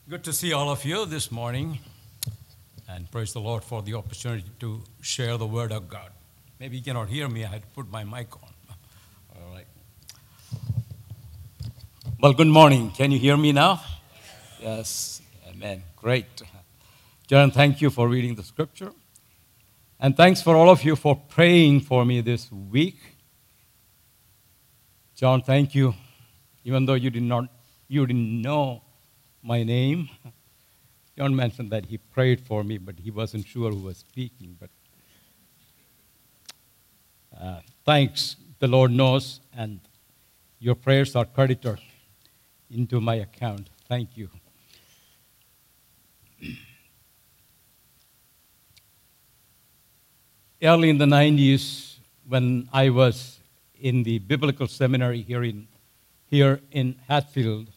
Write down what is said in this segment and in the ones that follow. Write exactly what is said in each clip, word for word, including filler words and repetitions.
Good to see all of you this morning, and praise the Lord for the opportunity to share the Word of God. Maybe you cannot hear me, I had to put my mic on. All right. Well, good morning. Can you hear me now? Yes. Amen. Great. John, thank you for reading the scripture. And thanks for all of you for praying for me this week. John, thank you. Even though you did not, you didn't know my name. John mentioned that he prayed for me, but he wasn't sure who was speaking. But uh, thanks, the Lord knows, and your prayers are credited into my account. Thank you. Early in the nineties, when I was in the biblical seminary here in here in Hatfield,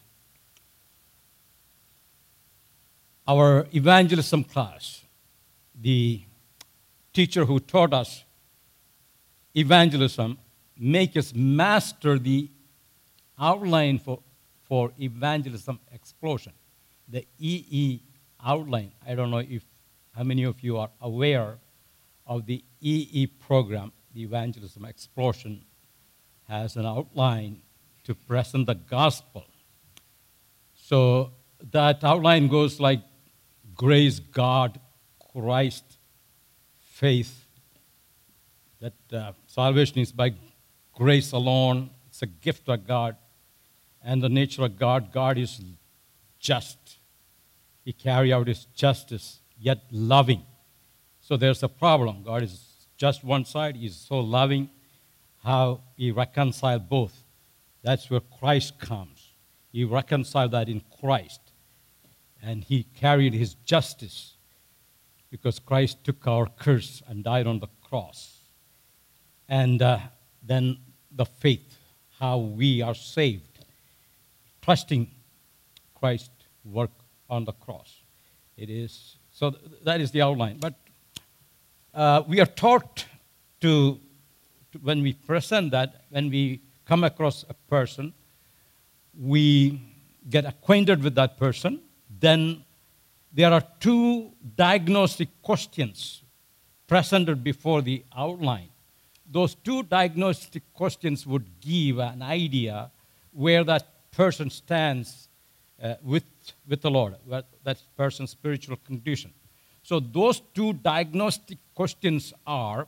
our evangelism class, the teacher who taught us evangelism, make us master the outline for, for evangelism explosion, the E E outline. I don't know if how many of you are aware of the E E program. The evangelism explosion has an outline to present the gospel. So that outline goes like grace, God, Christ, faith. That uh, salvation is by grace alone. It's a gift of God. And the nature of God, God is just. He carries out his justice, yet loving. So there's a problem. God is just one side. He's so loving. How he reconciled both. That's where Christ comes. He reconciled that in Christ. And he carried his justice because Christ took our curse and died on the cross. And uh, then the faith, how we are saved, trusting Christ's work on the cross. It is, so th- that is the outline. But uh, we are taught to, to, when we present that, when we come across a person, we get acquainted with that person. Then there are two diagnostic questions presented before the outline. Those two diagnostic questions would give an idea where that person stands uh, with, with the Lord, that person's spiritual condition. So those two diagnostic questions are,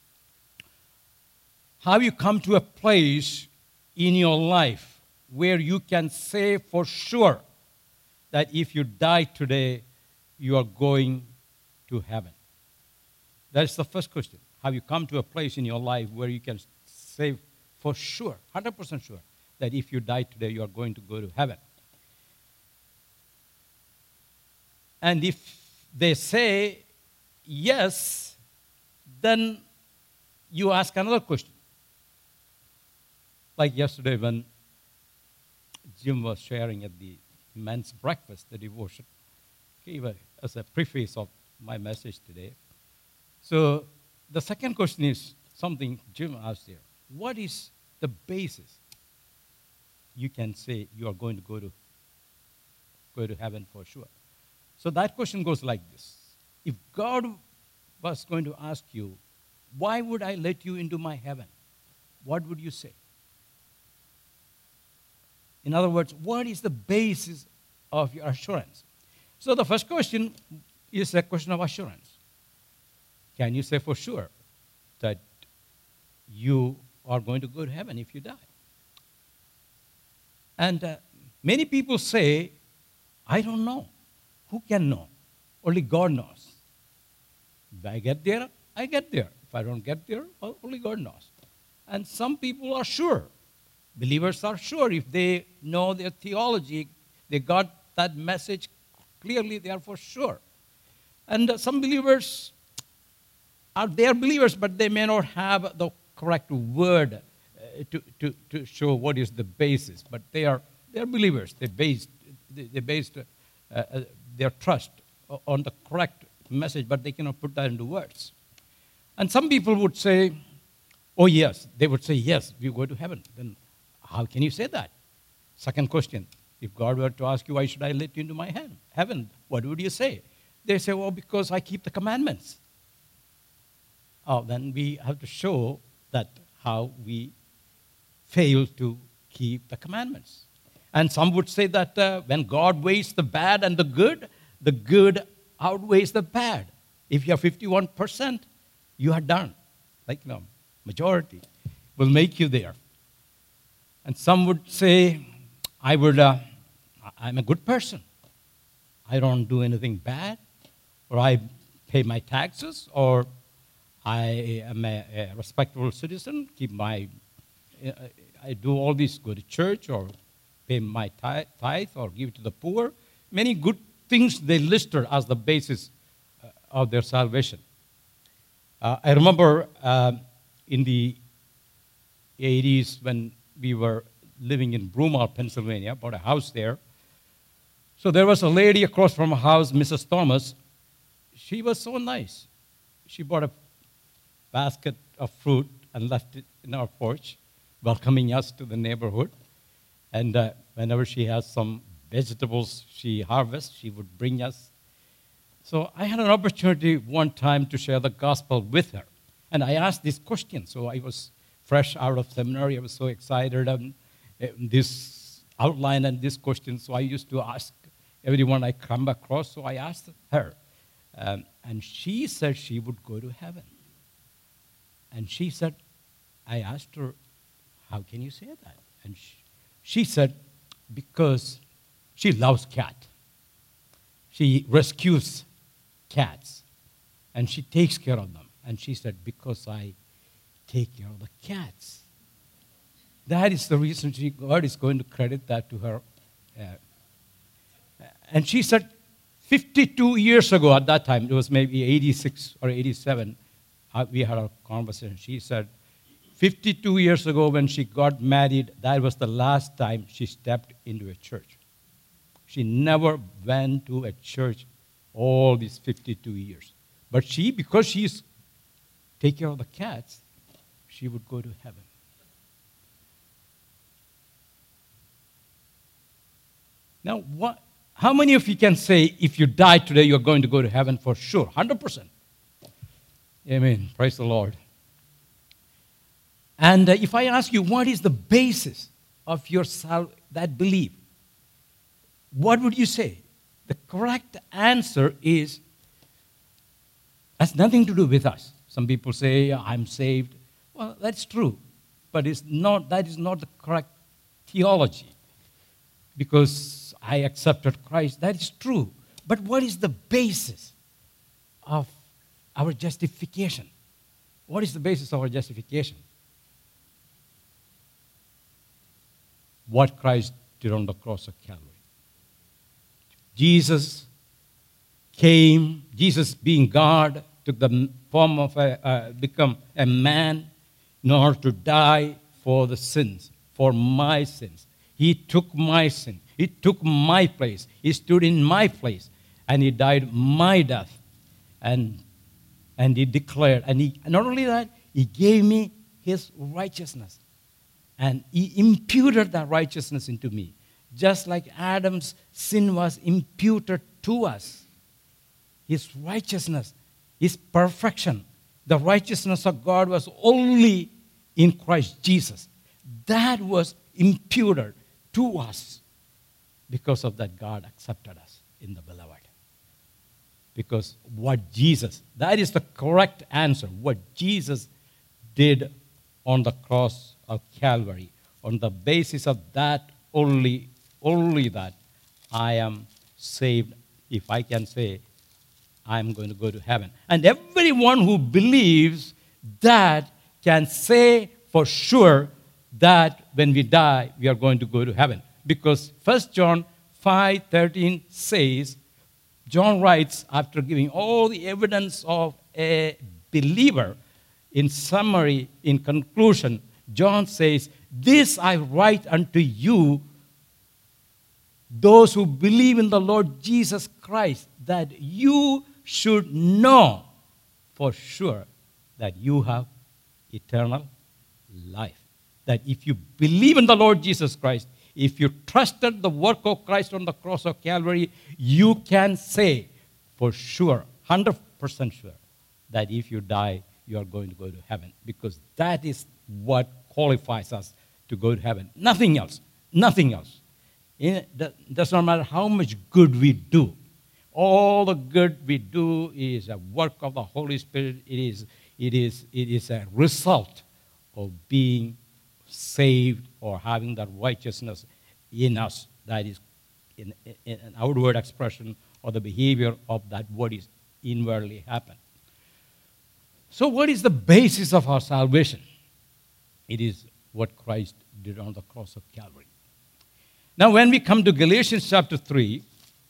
have you come to a place in your life where you can say for sure that if you die today, you are going to heaven? That's the first question. Have you come to a place in your life where you can say for sure, one hundred percent sure, that if you die today, you are going to go to heaven? And if they say yes, then you ask another question. Like yesterday when Jim was sharing at the men's breakfast, the devotion, gave a, as a preface of my message today. So the second question is something Jim asked here. What is the basis you can say you are going to go to go to heaven for sure? So that question goes like this. If God was going to ask you, why would I let you into my heaven? What would you say? In other words, what is the basis of your assurance? So the first question is a question of assurance. Can you say for sure that you are going to go to heaven if you die? And uh, many people say, I don't know. Who can know? Only God knows. If I get there, I get there. If I don't get there, only God knows. And some people are sure. Believers are sure if they know their theology, they got that message clearly, they are for sure. And uh, some believers are they are believers, but they may not have the correct word uh, to, to, to show what is the basis. But they are they are believers. They based they, they based uh, uh, their trust on the correct message, but they cannot put that into words. And some people would say, oh yes, they would say yes, we go to heaven. Then how can you say that? Second question, If God were to ask you, why should I let you into my heaven? Heaven, what would you say? They say, well, because I keep the commandments. Oh, then we have to show that how we fail to keep the commandments. And some would say that uh, when God weighs the bad and the good, the good outweighs the bad. If you have fifty-one percent, you are done. Like, you know, majority will make you there. And some would say, I would, uh, I'm a good person. I don't do anything bad, or I pay my taxes, or I am a, a respectable citizen, keep my, uh, I do all this, go to church, or pay my tithe, or give to the poor. Many good things they listed as the basis uh, of their salvation. Uh, I remember uh, in the eighties when we were living in Broomall, Pennsylvania, bought a house there. So there was a lady across from our house, Missus Thomas. She was so nice. She bought a basket of fruit and left it in our porch, welcoming us to the neighborhood. And uh, whenever she has some vegetables she harvests, she would bring us. So I had an opportunity one time to share the gospel with her. And I asked this question. So I was fresh out of seminary. I was so excited on uh, this outline and this question. So I used to ask everyone I come across. So I asked her. Um, and she said she would go to heaven. And she said, I asked her, how can you say that? And she, she said, because she loves cats. She rescues cats. And she takes care of them. And she said, because I take care of the cats. That is the reason she, God is going to credit that to her. Uh, and she said, fifty-two years ago at that time, it was maybe eighty-six or eighty-seven, uh, we had a conversation. She said, fifty-two years ago when she got married, that was the last time she stepped into a church. She never went to a church all these fifty-two years. But she, because she's take care of the cats, she would go to heaven. Now, what, how many of you can say if you die today, you're going to go to heaven for sure? one hundred percent. Amen. Praise the Lord. And uh, if I ask you, what is the basis of your sal- that belief? What would you say? The correct answer is, has nothing to do with us. Some people say, I'm saved. Well, that's true. But it's not, that is not the correct theology. Because I accepted Christ, that is true. But what is the basis of our justification? What is the basis of our justification? What Christ did on the cross of Calvary. Jesus came, Jesus being God, took the form of a, uh, become a man in order to die for the sins, for my sins. He took my sin. He took my place. He stood in my place. And he died my death. And, and he declared, and he, not only that, he gave me his righteousness. And he imputed that righteousness into me. Just like Adam's sin was imputed to us. His righteousness, his perfection, the righteousness of God was only in Christ Jesus. That was imputed to us. Because of that, God accepted us in the beloved. Because what Jesus, that is the correct answer. What Jesus did on the cross of Calvary, on the basis of that only, only that, I am saved. If I can say, I'm going to go to heaven. And everyone who believes that can say for sure that when we die, we are going to go to heaven. Because First John five thirteen says, John writes, after giving all the evidence of a believer, in summary, in conclusion, John says, this I write unto you, those who believe in the Lord Jesus Christ, that you should know for sure that you have eternal life. That if you believe in the Lord Jesus Christ, if you trusted the work of Christ on the cross of Calvary, you can say for sure, one hundred percent sure, that if you die, you are going to go to heaven. Because that is what qualifies us to go to heaven. Nothing else. Nothing else. It does not matter how much good we do. All the good we do is a work of the Holy Spirit. It is, it is, it is a result of being saved or having that righteousness in us that is in, in an outward expression or the behavior of that what is inwardly happened. So what is the basis of our salvation? It is what Christ did on the cross of Calvary. Now when we come to Galatians chapter three,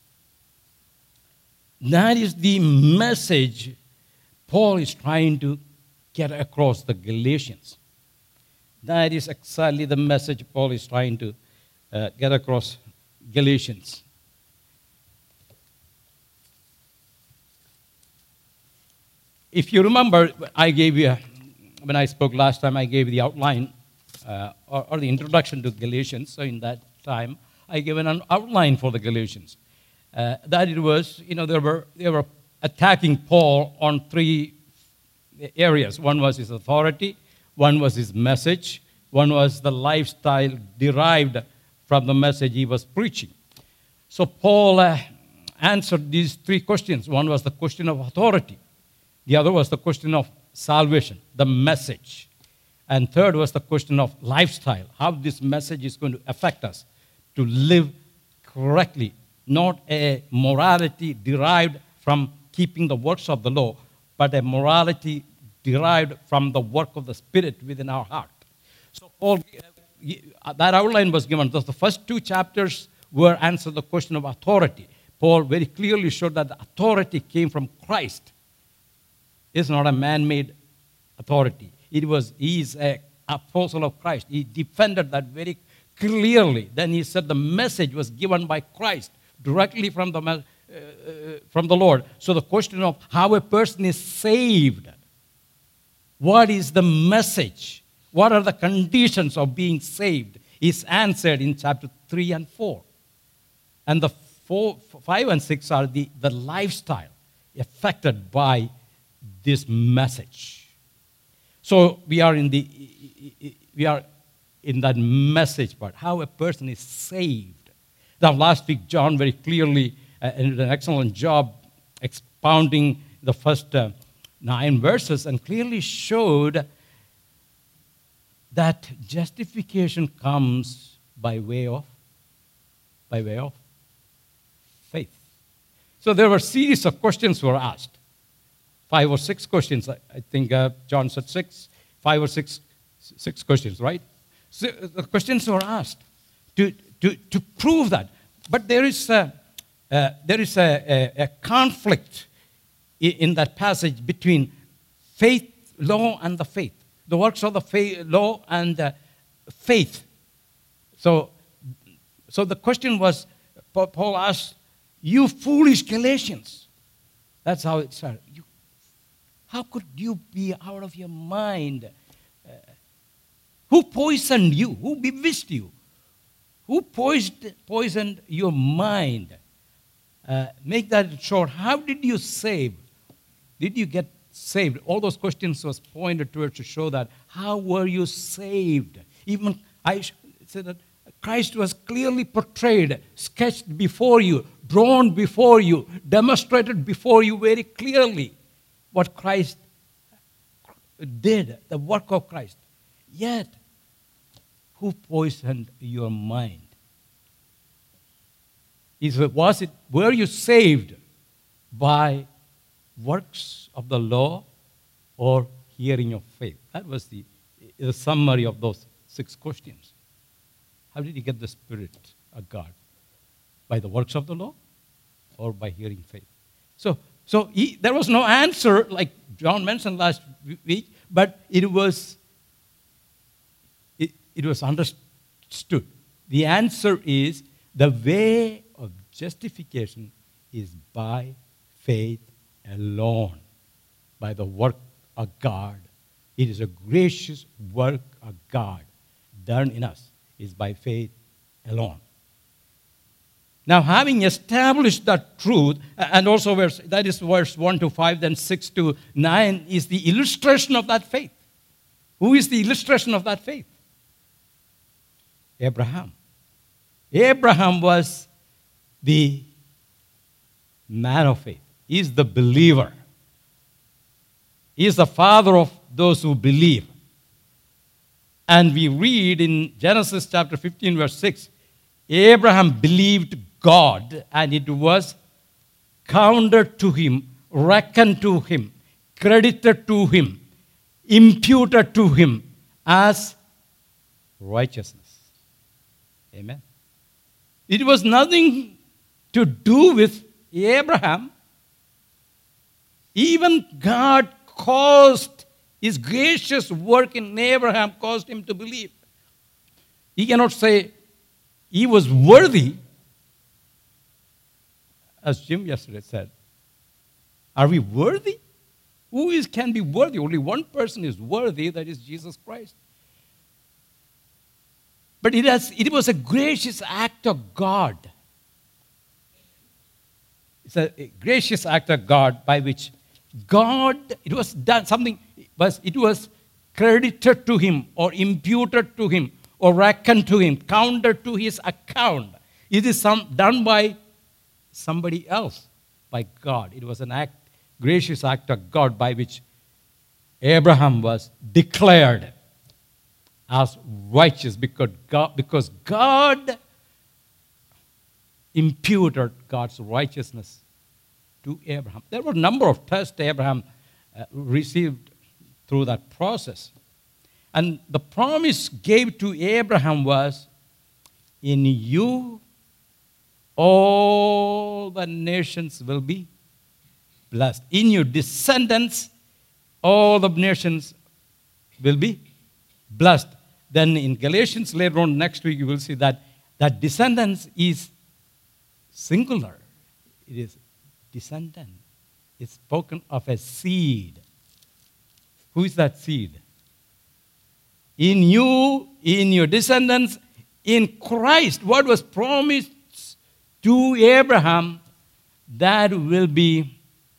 that is the message Paul is trying to get across the Galatians. That is exactly the message Paul is trying to uh, get across Galatians. If you remember, I gave you, when I spoke last time, I gave you the outline uh, or, or the introduction to Galatians. So in that time, I gave an outline for the Galatians. Uh, that it was, you know, they were, they were attacking Paul on three areas. One was his authority, one was his message, one was the lifestyle derived from the message he was preaching. So Paul uh, answered these three questions. One was the question of authority. The other was the question of salvation, the message. And third was the question of lifestyle, how this message is going to affect us to live correctly, not a morality derived from keeping the works of the law, but a morality derived from the work of the Spirit within our heart. So Paul, uh, that outline was given. The first two chapters were answered the question of authority. Paul very clearly showed that the authority came from Christ. It's not a man-made authority. It was, he is an apostle of Christ. He defended that very clearly. Then he said the message was given by Christ directly from the, uh, uh, from the Lord. So the question of how a person is saved, what is the message, what are the conditions of being saved, is answered in chapter three and four. And the four, five and six are the, the lifestyle affected by this message. So we are in the we are in that message part, how a person is saved. Now last week John very clearly uh, did an excellent job expounding the first uh, nine verses and clearly showed that justification comes by way of by way of faith. So there were a series of questions were asked. Five or six questions. I, I think uh, John said six. Five or six, six questions, right? So the questions were asked to, to, to prove that. But there is a, uh, there is a, a, a conflict in, in that passage between faith, law, and the faith. The works of the faith, law and uh, faith. So, so the question was, Paul asked, you foolish Galatians. That's how it started. You How could you be out of your mind? Uh, who poisoned you? Who bewitched you? Who poisoned, poisoned your mind? Uh, make that short. How did you save? Did you get saved? All those questions was pointed towards to show that. How were you saved? Even I said that Christ was clearly portrayed, sketched before you, drawn before you, demonstrated before you very clearly. What Christ did, the work of Christ. Yet, who poisoned your mind? Is it, was it, were you saved by works of the law or hearing of faith? That was the, the summary of those six questions. How did you get the Spirit of God? By the works of the law or by hearing faith? So, So he, there was no answer, like John mentioned last week, but it was, it, it was understood. The answer is the way of justification is by faith alone, by the work of God. It is a gracious work of God done in us. It's by faith alone. Now, having established that truth, and also verse, that is verse one to five, then six to nine is the illustration of that faith. Who is the illustration of that faith? Abraham. Abraham was the man of faith. He is the believer. He is the father of those who believe. And we read in Genesis chapter fifteen, verse six, Abraham believed God, and it was counted to him, reckoned to him, credited to him, imputed to him as righteousness. Amen. It was nothing to do with Abraham. Even God caused his gracious work in Abraham, caused him to believe. He cannot say he was worthy. As Jim yesterday said, are we worthy? Who is can be worthy? Only one person is worthy, that is Jesus Christ. But it, has, it was a gracious act of God. It's a, a gracious act of God by which God, it was done something, was it was credited to him or imputed to him or reckoned to him, counted to his account. It is some, done by somebody else, by God. It was an act, gracious act of God by which Abraham was declared as righteous because God, because God imputed God's righteousness to Abraham. There were a number of tests Abraham uh, received through that process. And the promise gave to Abraham was, in you all the nations will be blessed. In your descendants, all the nations will be blessed. Then in Galatians later on next week, you will see that that descendants is singular. It is descendant. It's spoken of as seed. Who is that seed? In you, in your descendants, in Christ, what was promised to Abraham, that will be,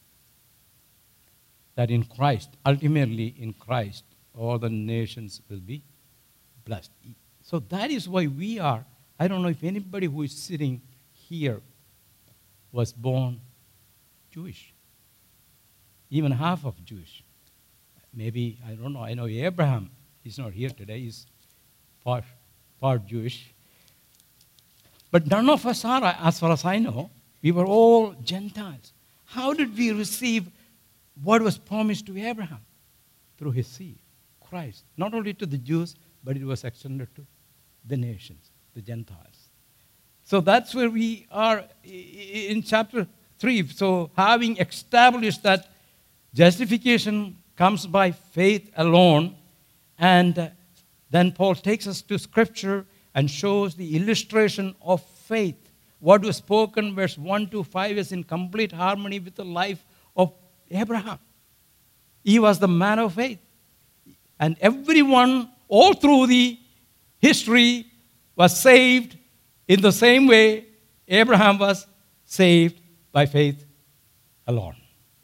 that in Christ, ultimately in Christ, all the nations will be blessed. So that is why we are, I don't know if anybody who is sitting here was born Jewish. Even half of Jewish. Maybe, I don't know, I know Abraham, he's not here today, he's part, part Jewish. But none of us are, as far as I know. We were all Gentiles. How did we receive what was promised to Abraham? Through his seed, Christ. Not only to the Jews, but it was extended to the nations, the Gentiles. So that's where we are in chapter three. So having established that justification comes by faith alone, and then Paul takes us to Scripture and shows the illustration of faith. What was spoken, verse one to five, is in complete harmony with the life of Abraham. He was the man of faith. And everyone, all through the history, was saved in the same way Abraham was saved by faith alone.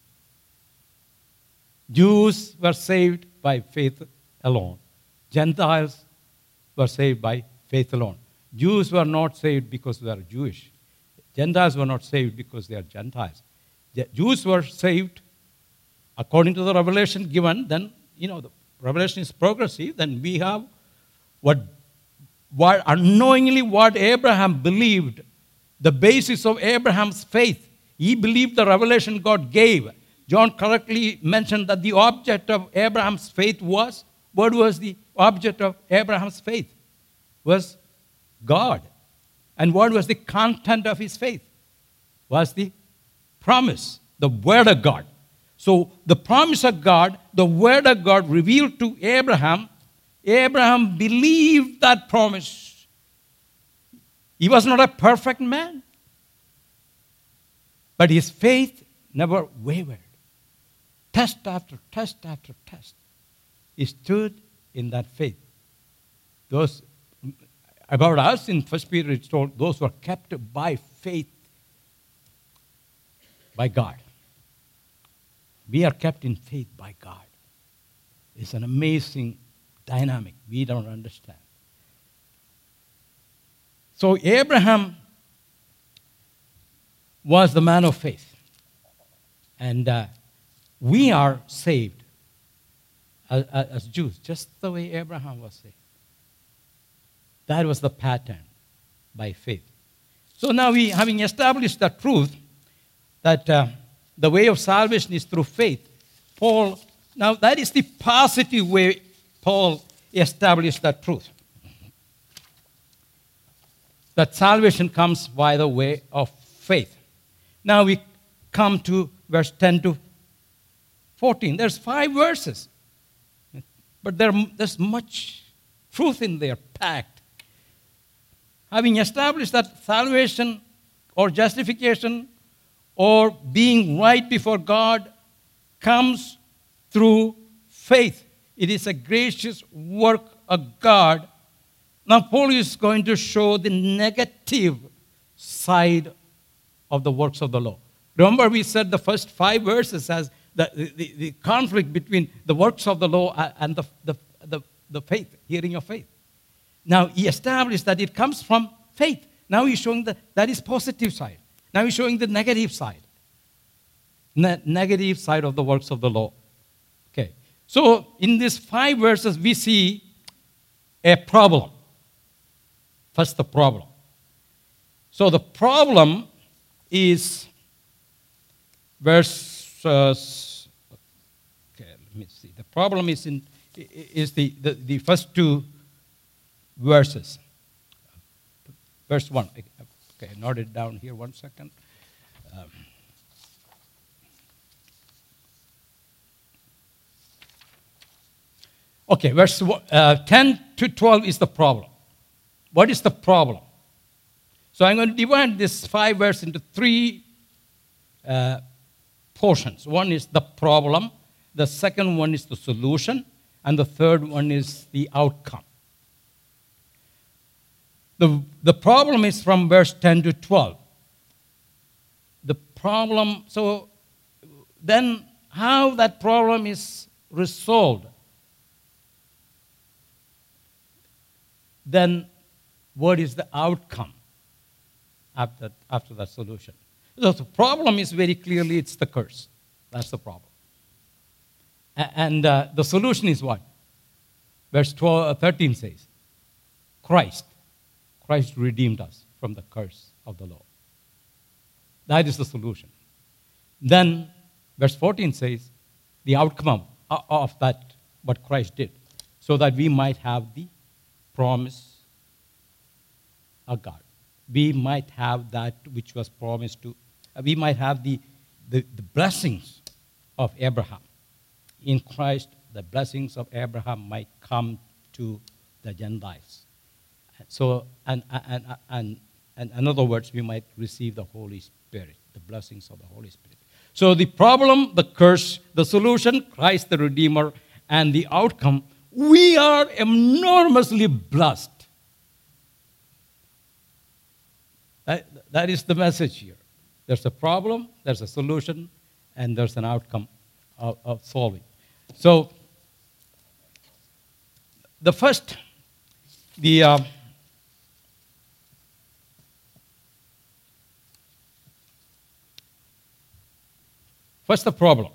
Jews were saved by faith alone. Gentiles were saved by faith alone. Jews were not saved because they are Jewish. Gentiles were not saved because they are Gentiles. The Jews were saved according to the revelation given. Then, you know, the revelation is progressive. Then we have what, what unknowingly what Abraham believed, the basis of Abraham's faith. He believed the revelation God gave. John correctly mentioned that the object of Abraham's faith was, what was the object of Abraham's faith? Was God. And what was the content of his faith? Was the promise, the word of God. So the promise of God, the word of God revealed to Abraham, Abraham believed that promise. He was not a perfect man, but his faith never wavered. Test after test after test, he stood in that faith. Those, About us, in First Peter, it's told those who are kept by faith by God. We are kept in faith by God. It's an amazing dynamic we don't understand. So Abraham was the man of faith. And uh, we are saved as, as Jews, just the way Abraham was saved. That was the pattern, by faith. So now we, having established the truth that uh, the way of salvation is through faith, Paul, now that is the positive way Paul established that truth. That salvation comes by the way of faith. Now we come to verse ten to fourteen. There's five verses, but there, there's much truth in there packed. Having established that salvation or justification or being right before God comes through faith. It is a gracious work of God. Now, Paul is going to show the negative side of the works of the law. Remember, we said the first five verses as the, the, the conflict between the works of the law and the, the, the, the faith, hearing of faith. Now, he established that it comes from faith. Now he's showing that that is positive side. Now he's showing the negative side. Ne- negative side of the works of the law. Okay. So, in these five verses, we see a problem. First, the problem. So, the problem is verse, uh, okay, let me see. The problem is in is the, the, the first two verses. Verse one. Okay, note it down here one second. Um, okay, verse uh, ten to twelve is the problem. What is the problem? So I'm going to divide this five verse into three uh, portions. One is the problem, the second one is the solution, and the third one is the outcome. The, the problem is from verse ten to twelve. The problem, so then how that problem is resolved, then what is the outcome after, after that solution? So the problem is very clearly it's the curse. That's the problem. And uh, the solution is what? Verse twelve, thirteen says, Christ. Christ redeemed us from the curse of the law. That is the solution. Then, verse fourteen says, the outcome of, of that, what Christ did, so that we might have the promise of God. We might have that which was promised to, we might have the, the, the blessings of Abraham. In Christ, the blessings of Abraham might come to the Gentiles. So, and, and, and, and in other words, we might receive the Holy Spirit, the blessings of the Holy Spirit. So the problem, the curse, the solution, Christ the Redeemer, and the outcome, we are enormously blessed. That, that is the message here. There's a problem, there's a solution, and there's an outcome of, of solving. So, the first, the uh, first the problem.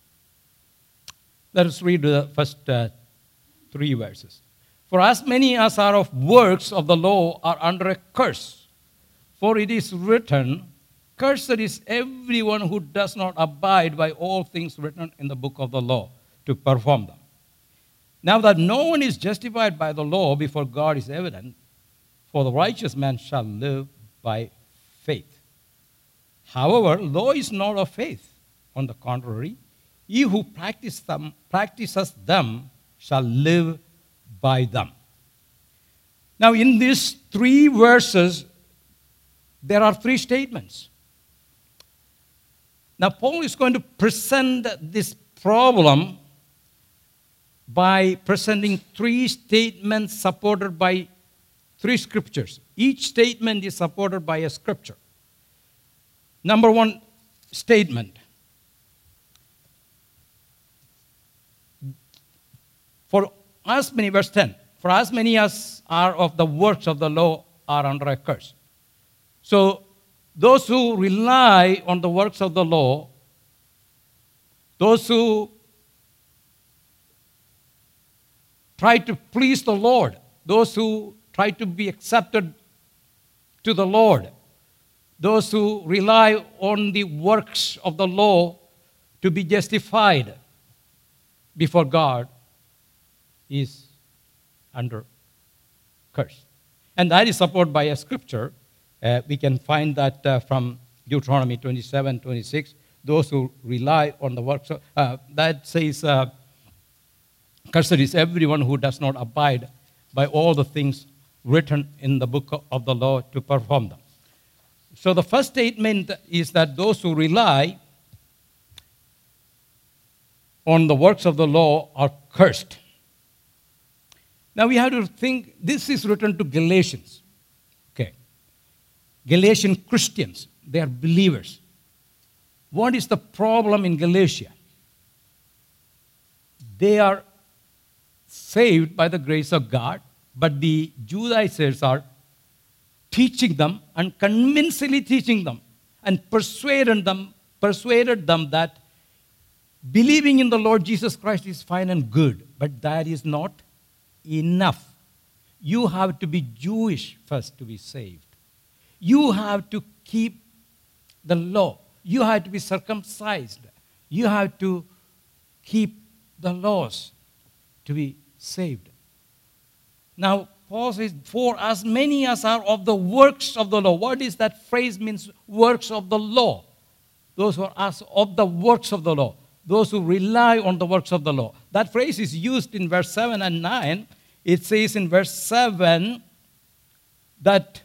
Let us read the first uh, three verses. For as many as are of works of the law are under a curse. For it is written, cursed is everyone who does not abide by all things written in the book of the law to perform them. Now that no one is justified by the law before God is evident, for the righteous man shall live by faith. However, law is not of faith. On the contrary, he who practice them, practices them shall live by them. Now, in these three verses, there are three statements. Now, Paul is going to present this problem by presenting three statements supported by three scriptures. Each statement is supported by a scripture. Number one statement. For as many, verse ten, for as many as are of the works of the law are under a curse. So those who rely on the works of the law, those who try to please the Lord, those who try to be accepted to the Lord, those who rely on the works of the law to be justified before God, is under curse. And that is supported by a scripture. Uh, we can find that uh, from Deuteronomy twenty-seven, twenty-six. Those who rely on the works of, uh, that says, uh, cursed is everyone who does not abide by all the things written in the book of the law to perform them. So the first statement is that those who rely on the works of the law are cursed. Now we have to think, this is written to Galatians. Okay. Galatian Christians, they are believers. What is the problem in Galatia? They are saved by the grace of God, but the Judaizers are teaching them and convincingly teaching them and persuaded them, persuaded them that believing in the Lord Jesus Christ is fine and good, but that is not enough. You have to be Jewish first to be saved. You have to keep the law. You have to be circumcised. You have to keep the laws to be saved. Now, Paul says, for as many as are of the works of the law. What is that phrase means? Works of the law. Those who are as of the works of the law. Those who rely on the works of the law. That phrase is used in verse seven and nine. It says in verse seven that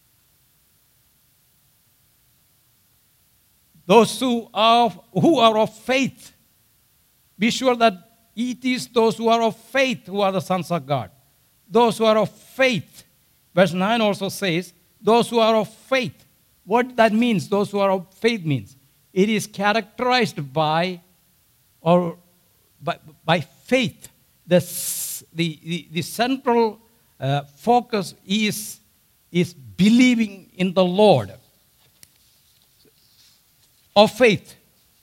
those who are, who are of faith, be sure that it is those who are of faith who are the sons of God. Those who are of faith. Verse nine also says, those who are of faith. What that means, those who are of faith means, it is characterized by, or by, by faith. The, the, the, the central uh, focus is, is believing in the Lord. Of faith.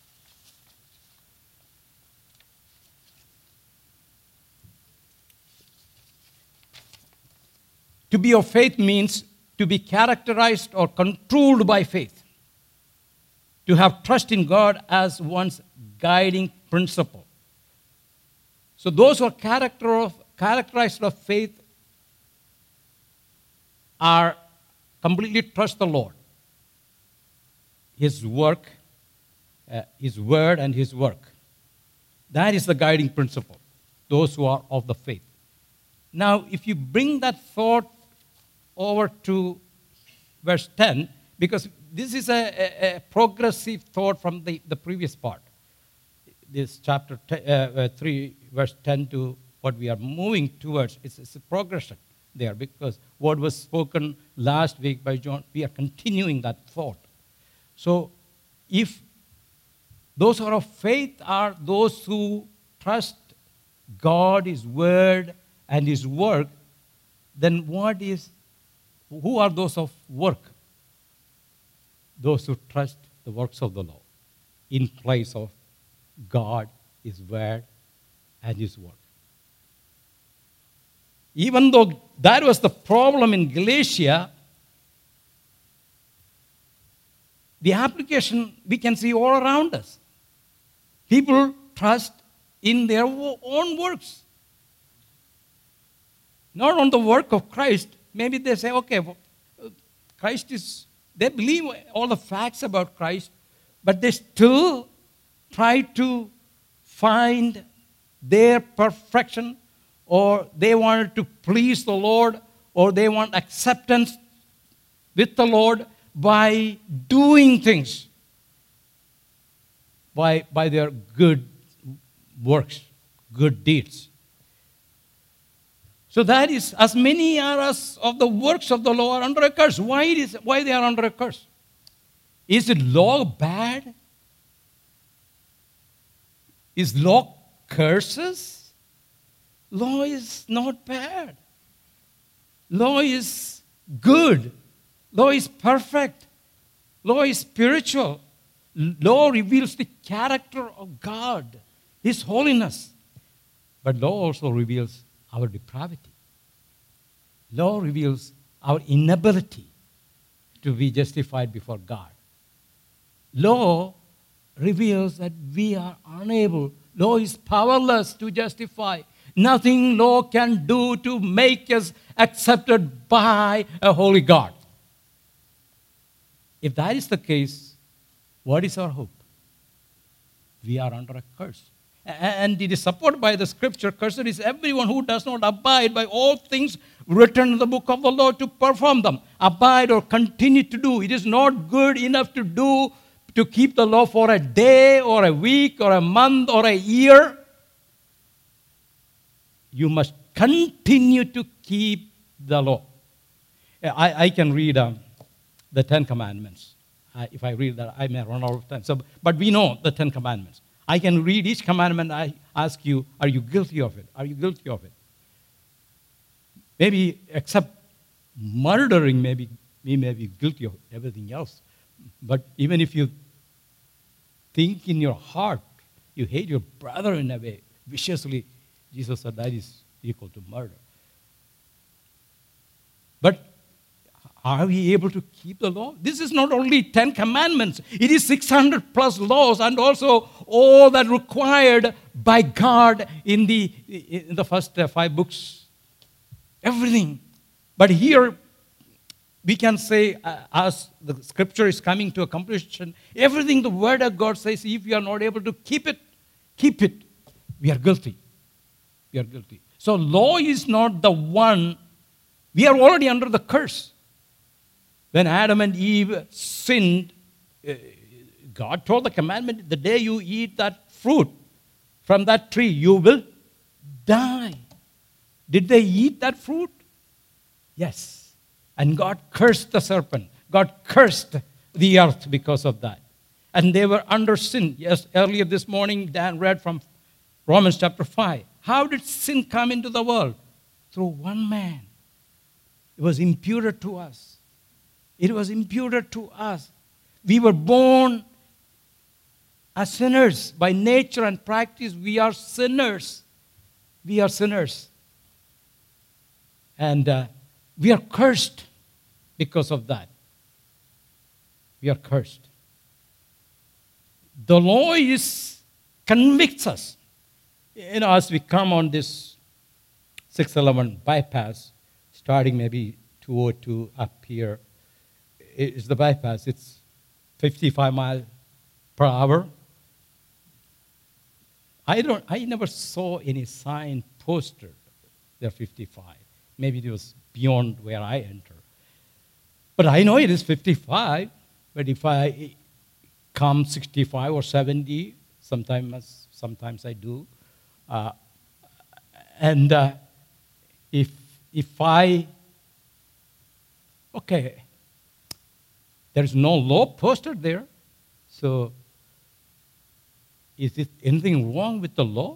To be of faith means to be characterized or controlled by faith. To have trust in God as one's guiding principle. So those who are character of, characterized of faith are completely trust the Lord. His work, uh, His word and His work. That is the guiding principle. Those who are of the faith. Now, if you bring that thought over to verse ten, because this is a, a, a progressive thought from the, the previous part. This chapter t- uh, uh, three, verse ten to what we are moving towards, it's, it's a progression there, because what was spoken last week by John, we are continuing that thought. So, if those who are of faith are those who trust God, His word, and His work, then what is, who are those of work? Those who trust the works of the law in place of God, His word, and His work. Even though that was the problem in Galatia, the application we can see all around us. People trust in their own works. Not on the work of Christ. Maybe they say, okay, Christ is, they believe all the facts about Christ, but they still try to find their perfection, or they wanted to please the Lord, or they want acceptance with the Lord by doing things, by, by their good works, good deeds. So that is, as many are as of the works of the law are under a curse. Why it is why they are under a curse? Is it law bad? Is law curses? Law is not bad. Law is good. Law is perfect. Law is spiritual. Law reveals the character of God, His holiness. But law also reveals our depravity. Law reveals our inability to be justified before God. Law reveals that we are unable. Law is powerless to justify. Nothing law can do to make us accepted by a holy God. If that is the case, what is our hope? We are under a curse. And it is supported by the scripture. Cursed is everyone who does not abide by all things written in the book of the law to perform them. Abide or continue to do. It is not good enough to do, to keep the law for a day or a week or a month or a year. You must continue to keep the law. I, I can read um, the Ten Commandments. Uh, if I read that, I may run out of time. So, but we know the Ten Commandments. I can read each commandment. I ask you, are you guilty of it? Are you guilty of it? Maybe except murdering, maybe we may be guilty of everything else. But even if you think in your heart, you hate your brother in a way, viciously, Jesus said that is equal to murder. But are we able to keep the law? This is not only Ten Commandments. It is six hundred plus laws and also all that required by God in the, in the first uh, five books. Everything. But here we can say, uh, as the scripture is coming to a completion, everything the word of God says, if we are not able to keep it, keep it, we are guilty. We are guilty. So law is not the one. We are already under the curse. When Adam and Eve sinned, uh, God told the commandment, the day you eat that fruit from that tree, you will die. Did they eat that fruit? Yes. And God cursed the serpent. God cursed the earth because of that. And they were under sin. Yes, earlier this morning, Dan read from Romans chapter five. How did sin come into the world? Through one man. It was imputed to us. It was imputed to us. We were born as sinners. By nature and practice, we are sinners. We are sinners. And uh, we are cursed because of that. We are cursed. The law is convicts us. You know, as we come on this six eleven bypass, starting maybe two oh two up here, is the bypass. It's fifty-five miles per hour. I don't. I never saw any sign posted there fifty-five. Maybe it was beyond where I enter. But I know it is fifty-five. But if I come sixty-five or seventy, sometimes sometimes I do. Uh, and uh, if if I okay. There is no law posted there. So, is it anything wrong with the law?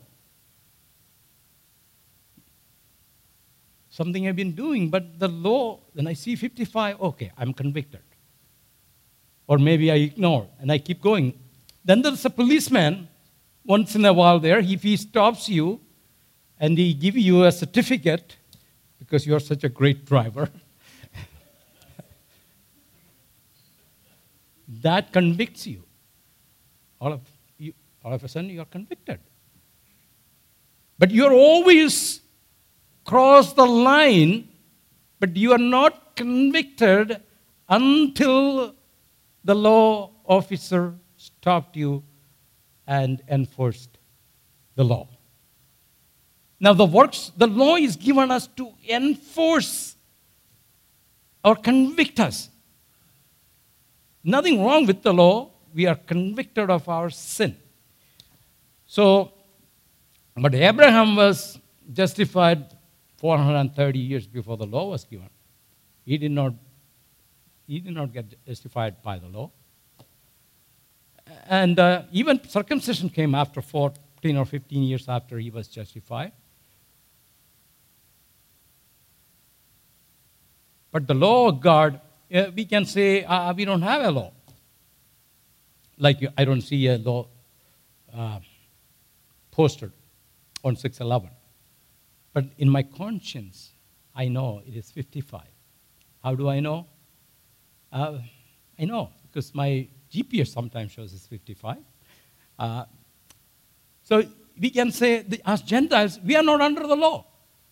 Something I've been doing, but the law, when I see fifty-five, okay, I'm convicted. Or maybe I ignore and I keep going. Then there's a policeman, once in a while there, if he stops you and he gives you a certificate because you're such a great driver, that convicts you. All of you, all of a sudden, you are convicted. But you are always crossed the line, but you are not convicted until the law officer stopped you and enforced the law. Now, the works, the law is given us to enforce or convict us. Nothing wrong with the law. We are convicted of our sin. So, but Abraham was justified four hundred thirty years before the law was given. He did not, he did not get justified by the law. And uh, even circumcision came after fourteen or fifteen years after he was justified. But the law of God, uh, we can say uh, we don't have a law. Like I don't see a law uh, posted on six eleven. But in my conscience, I know it is fifty-five. How do I know? Uh, I know because my G P S sometimes shows it's fifty-five. Uh, so we can say, that as Gentiles, we are not under the law.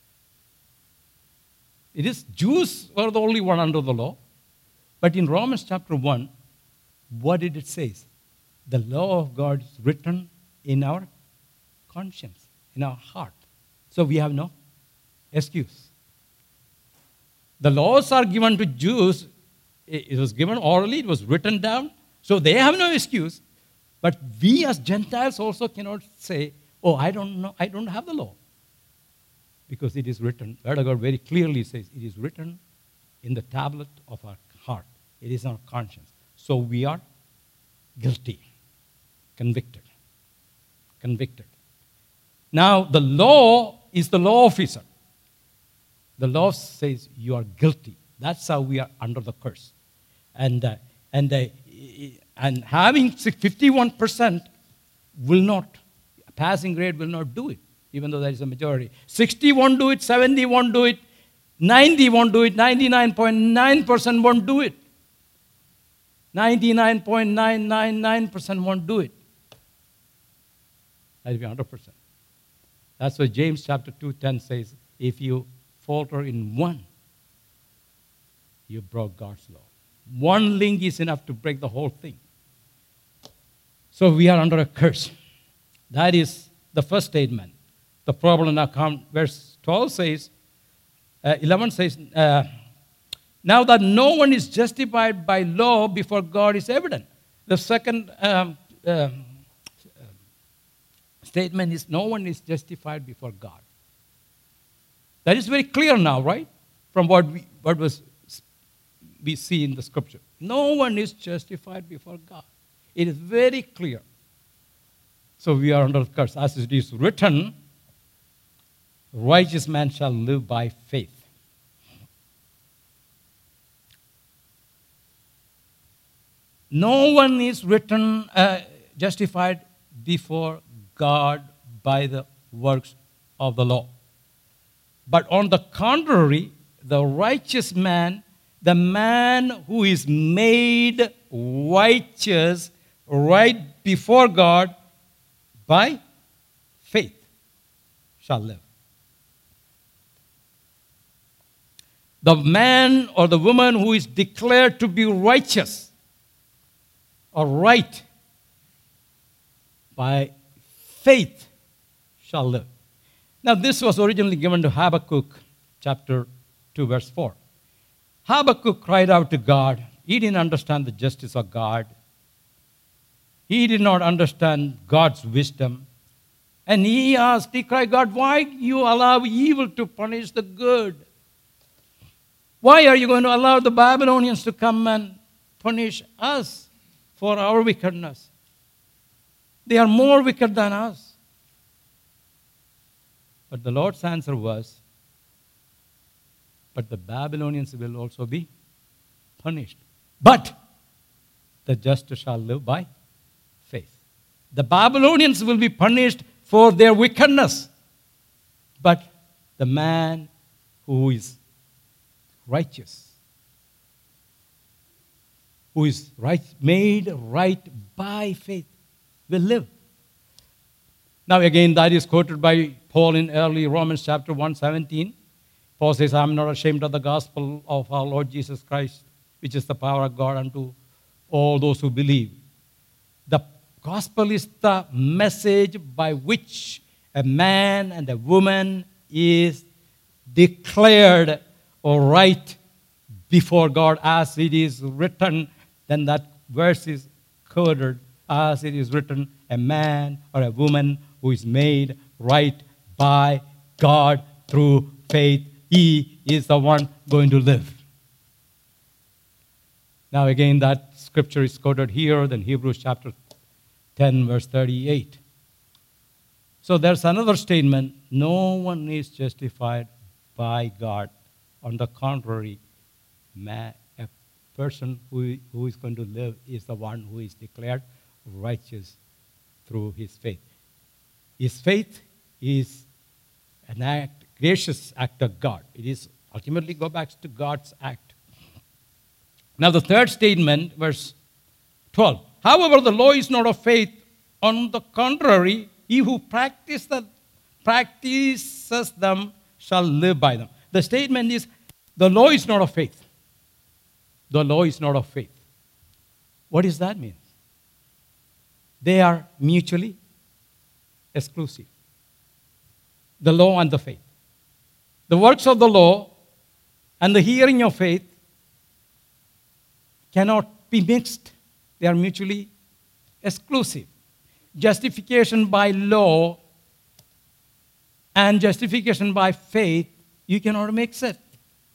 It is Jews were the only one under the law. But in Romans chapter one, what did it say? The law of God is written in our conscience, in our heart. So we have no excuse. The laws are given to Jews. It was given orally, it was written down. So they have no excuse. But we as Gentiles also cannot say, oh, I don't know, I don't have the law. Because it is written, the Word of God very clearly says, it is written in the tablet of our heart. It is our conscience. So we are guilty, convicted, convicted. Now, the law is the law officer. The law says you are guilty. That's how we are under the curse. And, uh, and, uh, and having fifty-one percent will not, passing grade will not do it, even though there is a majority. sixty won't do it, seventy won't do it, ninety won't do it, ninety-nine point nine percent won't do it. ninety-nine point nine nine nine percent won't do it. That will be one hundred percent. That's why James chapter two ten says, if you falter in one, you broke God's law. One link is enough to break the whole thing. So we are under a curse. That is the first statement. The problem now comes, verse twelve says, uh, eleven says, uh, now that no one is justified by law before God is evident. The second um, uh, statement is no one is justified before God. That is very clear now, right? From what we, what was we see in the scripture. No one is justified before God. It is very clear. So we are under the curse. As it is written, righteous man shall live by faith. No one is written, uh, justified before God by the works of the law. But on the contrary, the righteous man, the man who is made righteous right before God by faith shall live. The man or the woman who is declared to be righteous or right by faith shall live. Now, this was originally given to Habakkuk, chapter two, verse four. Habakkuk cried out to God. He didn't understand the justice of God. He did not understand God's wisdom. And he asked, he cried, God, why you allow evil to punish the good? Why are you going to allow the Babylonians to come and punish us for our wickedness? They are more wicked than us. But the Lord's answer was, but the Babylonians will also be punished. But the just shall live by faith. The Babylonians will be punished for their wickedness. But the man who is righteous, who is right, made right by faith, will live. Now again, that is quoted by Paul in early Romans chapter one seventeen. Paul says, I am not ashamed of the gospel of our Lord Jesus Christ, which is the power of God unto all those who believe. The gospel is the message by which a man and a woman is declared right before God, as it is written. Then that verse is quoted, as it is written, a man or a woman who is made right by God through faith, he is the one going to live. Now again, that scripture is quoted here, then Hebrews chapter ten, verse thirty-eight. So there's another statement, no one is justified by God. On the contrary, man, a person who, who is going to live is the one who is declared righteous through his faith. His faith is an act, gracious act of God. It is ultimately go back to God's act. Now the third statement, verse twelve. However, the law is not of faith. On the contrary, he who practice the, practices them shall live by them. The statement is, the law is not of faith. The law is not of faith. What does that mean? They are mutually exclusive. The law and the faith. The works of the law and the hearing of faith cannot be mixed. They are mutually exclusive. Justification by law and justification by faith, you cannot mix it.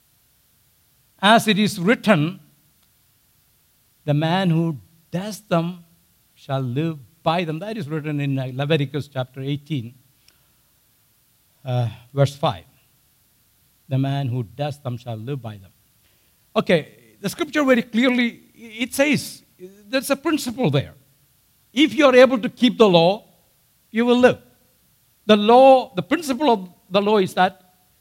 As it is written, the man who does them shall live by them. That is written in Leviticus chapter eighteen, uh, verse five. The man who does them shall live by them. Okay, the scripture very clearly, it says, there's a principle there. If you are able to keep the law, you will live. The law, the principle of the law is that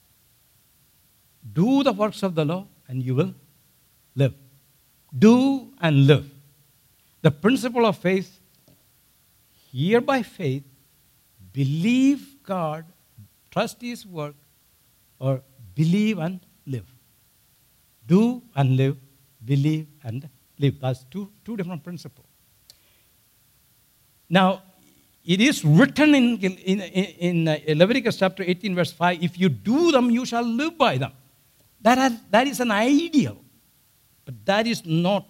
do the works of the law and you will live. Do and live. The principle of faith, hear by faith, believe God, trust his work, or believe and live. Do and live, believe and live. That's two, two different principles. Now, it is written in, in, in, in Leviticus chapter eighteen, verse five, if you do them, you shall live by them. That, has, that is an ideal, but that is not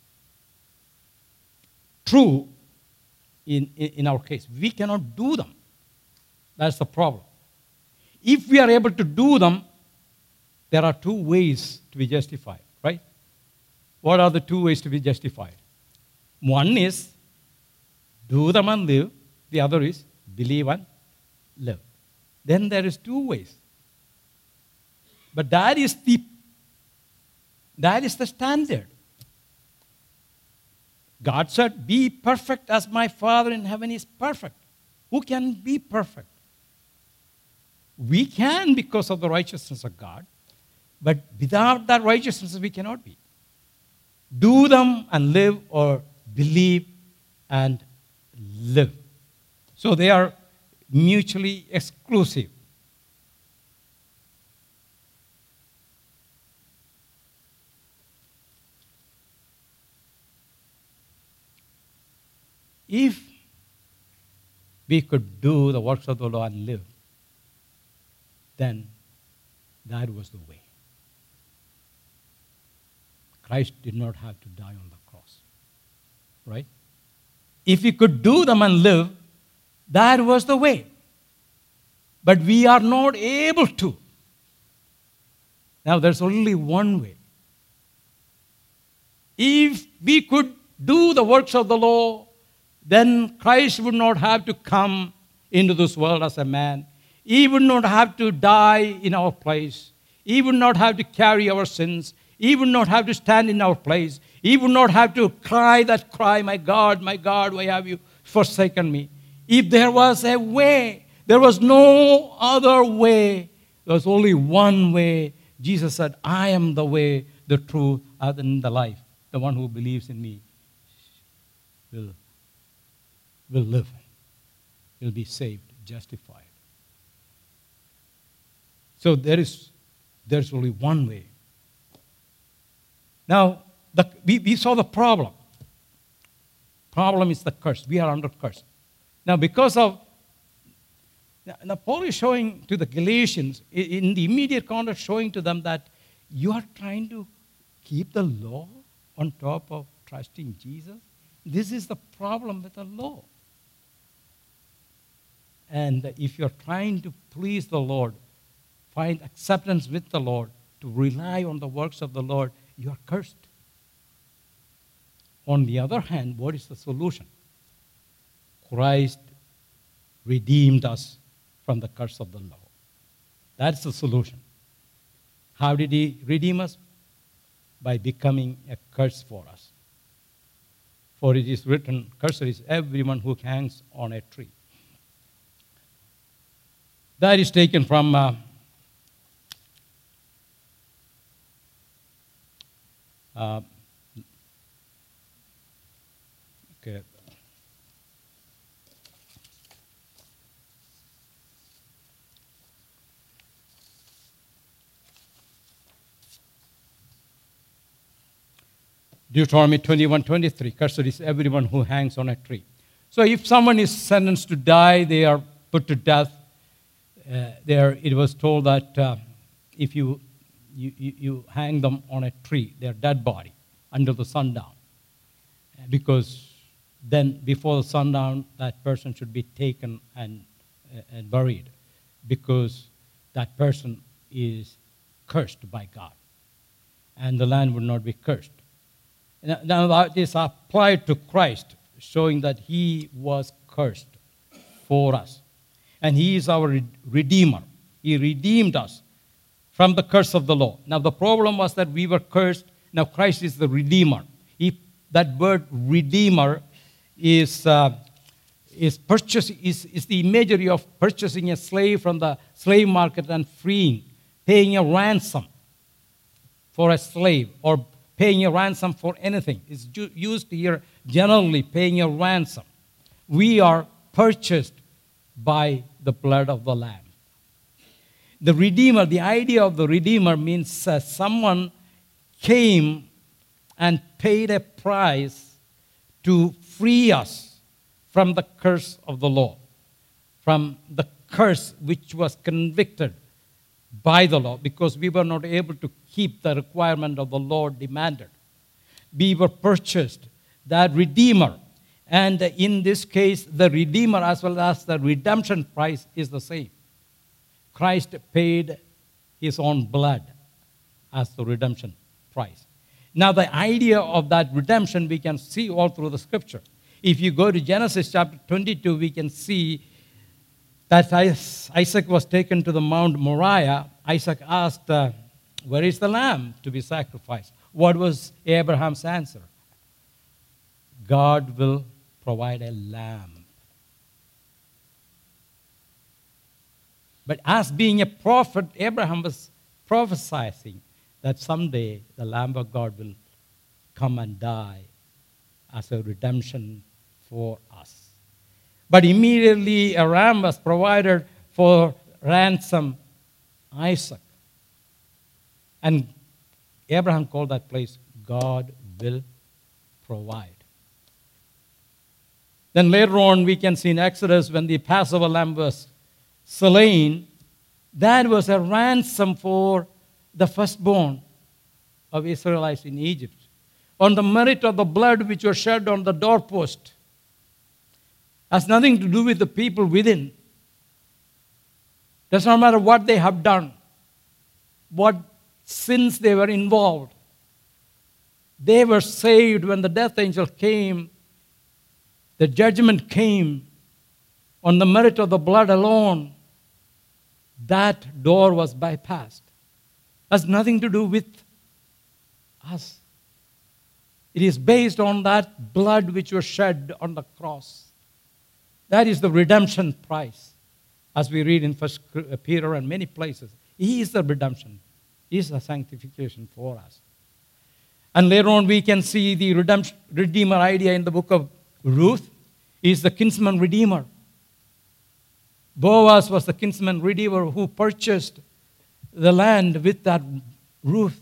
true in, in, in our case. We cannot do them. That's the problem. If we are able to do them, there are two ways to be justified, right? What are the two ways to be justified? One is do them and live. The other is believe and live. Then there is two ways. But that is the that is the standard. God said, be perfect as my Father in heaven is perfect. Who can be perfect? We can because of the righteousness of God. But without that righteousness, we cannot be. Do them and live, or believe and live. So they are mutually exclusive. If we could do the works of the law and live, then that was the way. Christ did not have to die on the cross. Right? If we could do them and live, that was the way. But we are not able to. Now, there's only one way. If we could do the works of the law, then Christ would not have to come into this world as a man. He would not have to die in our place. He would not have to carry our sins. He would not have to stand in our place. He would not have to cry that cry, my God, my God, why have you forsaken me? If there was a way, there was no other way. There was only one way. Jesus said, I am the way, the truth, and the life. The one who believes in me will, will live, will be saved, justified. So there is there's only one way. Now, the, we, we saw the problem. Problem is the curse. We are under curse. Now, because of, now Paul is showing to the Galatians, in the immediate context, showing to them that you are trying to keep the law on top of trusting Jesus. This is the problem with the law. And if you're trying to please the Lord find acceptance with the Lord, to rely on the works of the Lord, you are cursed. On the other hand, what is the solution? Christ redeemed us from the curse of the law. That's the solution. How did he redeem us? By becoming a curse for us. For it is written, cursed is everyone who hangs on a tree. That is taken from uh, uh, okay. Deuteronomy twenty-one twenty-three, cursed is everyone who hangs on a tree. So if someone is sentenced to die, they are put to death. Uh, there, it was told that uh, if you, you, you, you hang them on a tree, their dead body, until the sundown. Because then before the sundown, that person should be taken and, uh, and buried. Because that person is cursed by God. And the land would not be cursed. Now that is applied to Christ, showing that he was cursed for us. And he is our redeemer. He redeemed us from the curse of the law. Now the problem was that we were cursed. Now Christ is the redeemer. He, that word redeemer is, uh, is, purchase, is, is the imagery of purchasing a slave from the slave market and freeing, paying a ransom for a slave, or paying a ransom for anything. It's used here generally, paying a ransom. We are purchased by the blood of the Lamb. The Redeemer, the idea of the Redeemer means uh, someone came and paid a price to free us from the curse of the law, from the curse which was convicted by the law, because we were not able to keep the requirement of the law demanded. We were purchased, that Redeemer. And in this case, the Redeemer as well as the redemption price is the same. Christ paid his own blood as the redemption price. Now, the idea of that redemption we can see all through the scripture. If you go to Genesis chapter twenty-two, we can see that Isaac was taken to the Mount Moriah. Isaac asked, uh, where is the lamb to be sacrificed? What was Abraham's answer? God will provide a lamb. But as being a prophet, Abraham was prophesying that someday the Lamb of God will come and die as a redemption for us. But immediately a ram was provided for ransom Isaac. And Abraham called that place, God will provide. Then later on we can see in Exodus when the Passover lamb was slain, that was a ransom for the firstborn of Israelites in Egypt, on the merit of the blood which was shed on the doorpost. Has nothing to do with the people within. Does not matter what they have done, what sins they were involved. They were saved when the death angel came. The judgment came on the merit of the blood alone. That door was bypassed. Has nothing to do with us. It is based on that blood which was shed on the cross. That is the redemption price. As we read in First Peter and many places, he is the redemption. He is the sanctification for us. And later on we can see the redemption, redeemer idea in the book of Ruth. He is the kinsman redeemer. Boaz was the kinsman redeemer who purchased the land with that Ruth.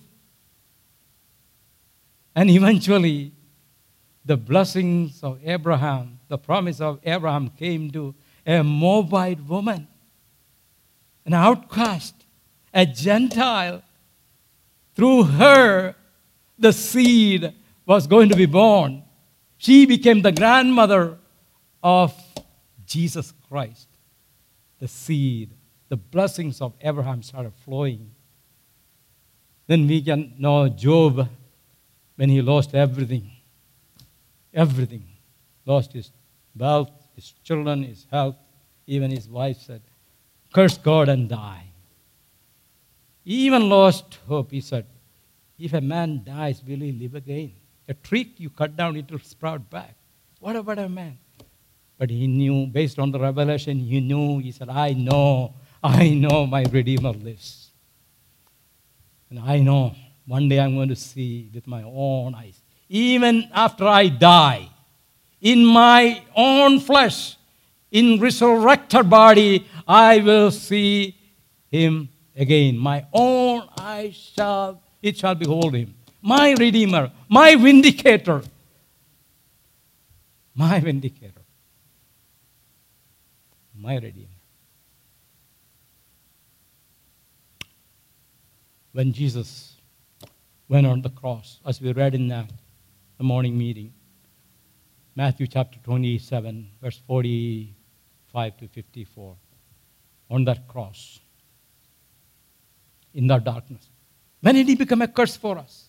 And eventually, the blessings of Abraham, the promise of Abraham came to a Moabite woman, an outcast, a Gentile. Through her, the seed was going to be born. She became the grandmother of Jesus Christ, the seed, the blessings of Abraham started flowing. Then we can know Job when he lost everything. Everything. Lost his wealth, his children, his health. Even his wife said, curse God and die. He even lost hope. He said, if a man dies, will he live again? A tree you cut down, it will sprout back. What about a man? But he knew, based on the revelation, he knew, he said, I know, I know my Redeemer lives. And I know one day I'm going to see with my own eyes. Even after I die, in my own flesh, in resurrected body, I will see him again. My own eyes shall, it shall behold him. My Redeemer, my Vindicator. My Vindicator. My Redeemer. When Jesus went on the cross, as we read in the, the morning meeting, Matthew chapter twenty-seven, verse forty-five to fifty-four, on that cross, in that darkness. When did he become a curse for us?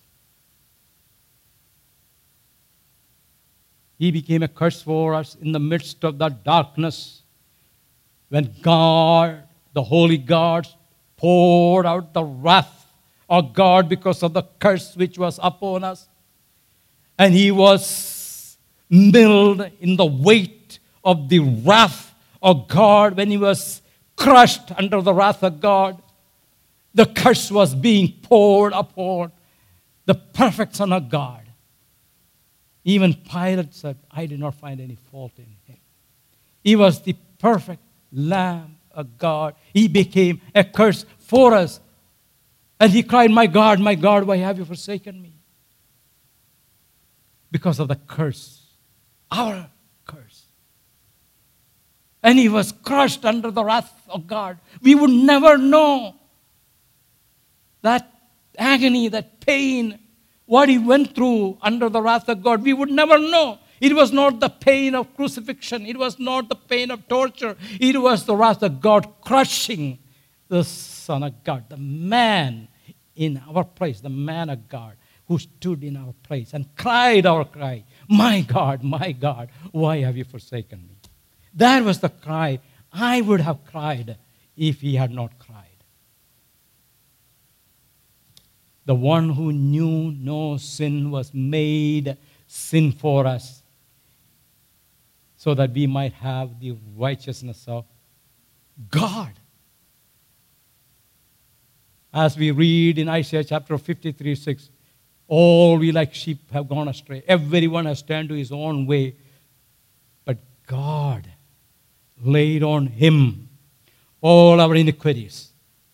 He became a curse for us in the midst of that darkness when God, the holy God, poured out the wrath of God because of the curse which was upon us. And he was milled in the weight of the wrath of God when he was crushed under the wrath of God. The curse was being poured upon the perfect Son of God. Even Pilate said, I did not find any fault in him. He was the perfect Lamb of God. He became a curse for us. And he cried, my God, my God, why have you forsaken me? Because of the curse, our curse. And he was crushed under the wrath of God. We would never know that agony, that pain, what he went through under the wrath of God. We would never know. It was not the pain of crucifixion. It was not the pain of torture. It was the wrath of God crushing the Son of God, the man in our place, the man of God who stood in our place and cried our cry, my God, my God, why have you forsaken me? That was the cry I would have cried if he had not cried. The one who knew no sin was made sin for us so that we might have the righteousness of God. As we read in Isaiah chapter fifty-three, six, all we like sheep have gone astray. Everyone has turned to his own way. But God laid on him all our iniquities.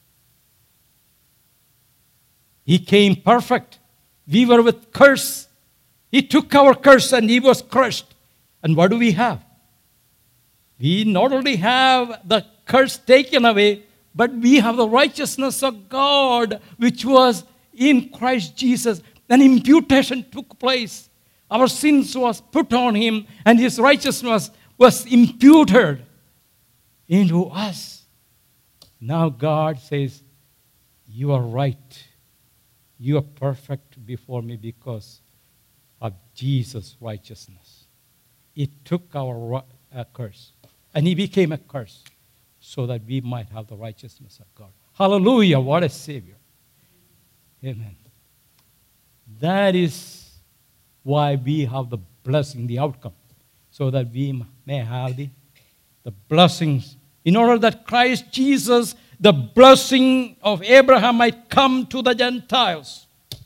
He came perfect. We were with curse. He took our curse and he was crushed. And what do we have? We not only have the curse taken away, but we have the righteousness of God, which was in Christ Jesus. An imputation took place. Our sins was put on him, and his righteousness was imputed into us. Now God says, you are right. You are perfect before me because of Jesus' righteousness. He took our uh, curse, and he became a curse so that we might have the righteousness of God. Hallelujah, what a Savior. Amen. That is why we have the blessing, the outcome, so that we may have the, the blessings, in order that Christ Jesus, the blessing of Abraham, might come to the Gentiles.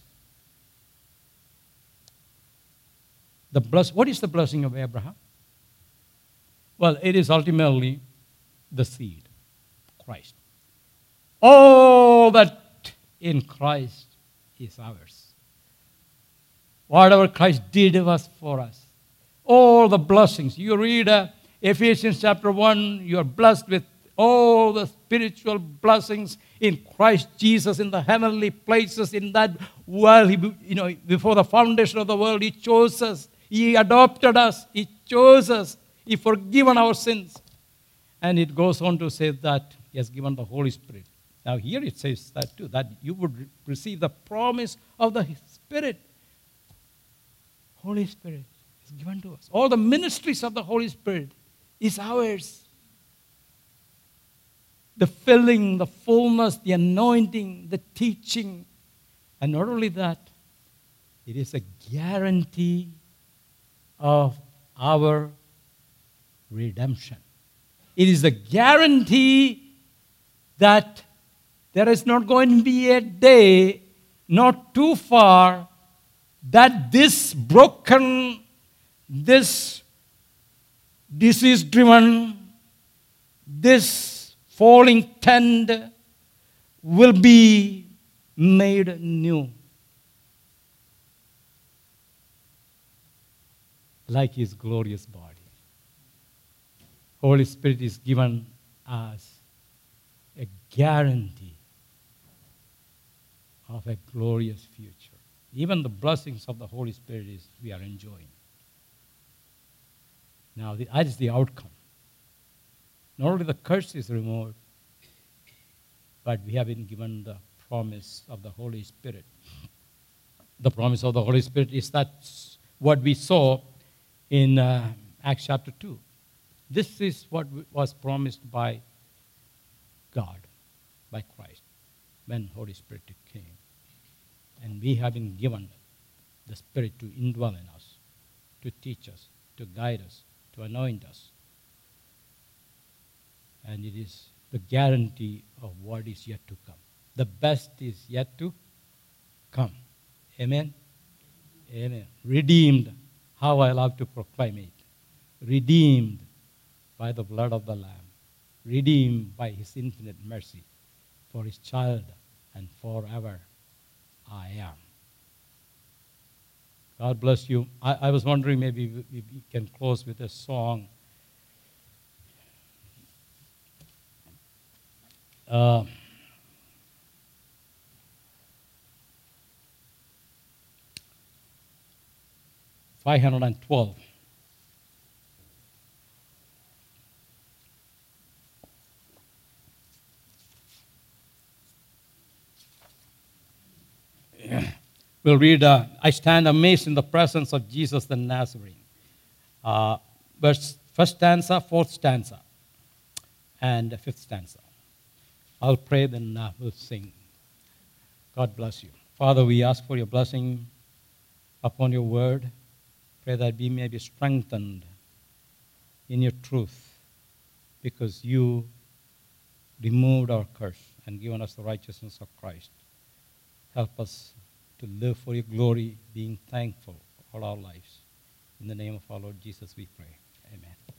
The bless, what is the blessing of Abraham? Well, it is ultimately the seed, Christ. All that in Christ is ours. Whatever Christ did was for us. All the blessings. You read uh, Ephesians chapter one, you are blessed with all the spiritual blessings in Christ Jesus in the heavenly places. In that world, he, you know, before the foundation of the world, he chose us. He adopted us. He chose us. He forgiven our sins. And it goes on to say that He has given the Holy Spirit. Now here it says that too, that you would re- receive the promise of the Spirit. Holy Spirit is given to us. All the ministries of the Holy Spirit is ours. The filling, the fullness, the anointing, the teaching. And not only that, it is a guarantee of our redemption. It is a guarantee that there is not going to be a day, not too far, that this broken, this disease-driven, this falling tent will be made new. Like his glorious body. Holy Spirit is given us a guarantee of a glorious future. Even the blessings of the Holy Spirit is we are enjoying. Now, the, that is the outcome. Not only the curse is removed, but we have been given the promise of the Holy Spirit. The promise of the Holy Spirit is that what we saw in uh, Acts chapter two. This is what was promised by God, by Christ, when Holy Spirit came. And we have been given the Spirit to indwell in us, to teach us, to guide us, to anoint us. And it is the guarantee of what is yet to come. The best is yet to come. Amen? Amen. Redeemed. How I love to proclaim it. Redeemed by the blood of the Lamb. Redeemed by his infinite mercy. For his child and forever I am. God bless you. I, I was wondering maybe we, we can close with a song. Uh, five hundred twelve. We'll read, uh, I stand amazed in the presence of Jesus the Nazarene. Uh, verse, first stanza, fourth stanza, and fifth stanza. I'll pray, then uh, we'll sing. God bless you. Father, we ask for your blessing upon your word. Pray that we may be strengthened in your truth, because you removed our curse and given us the righteousness of Christ. Help us to live for your glory, being thankful all our lives. In the name of our Lord Jesus we pray. Amen.